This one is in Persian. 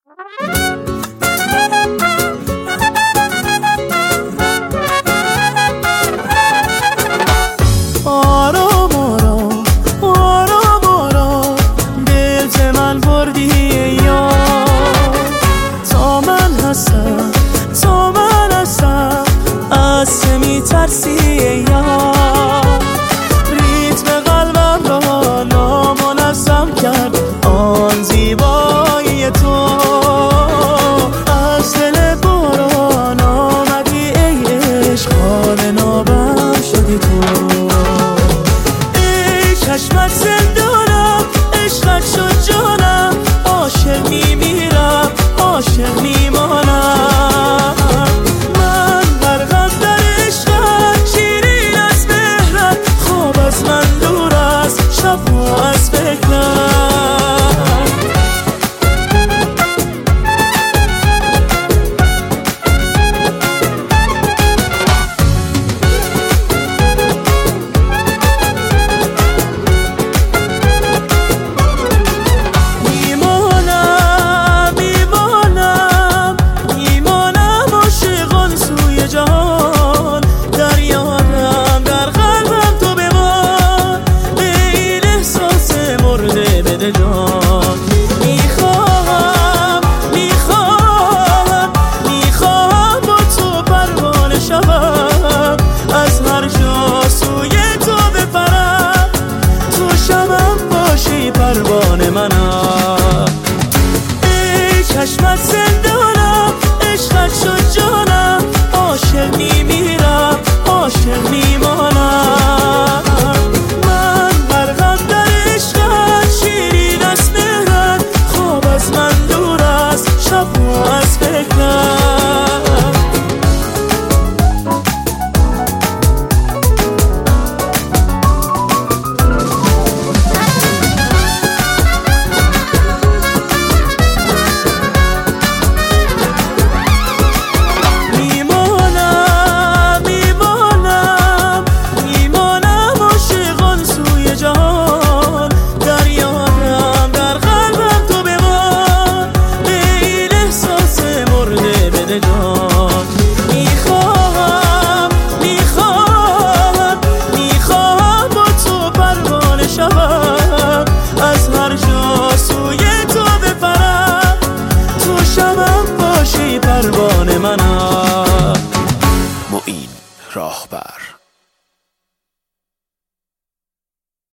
آرام آرام آرام آرام دل ز من بردی یا تا من هستم از چه میترسی یا ریتم قلبم را نامنظم کرد آن زیبایی تو از دل باران آمدی ای عشق حال نابم شدی تو ای چشمت زندانم عشقت شد جانم عاشق میمیرم عاشق میمانم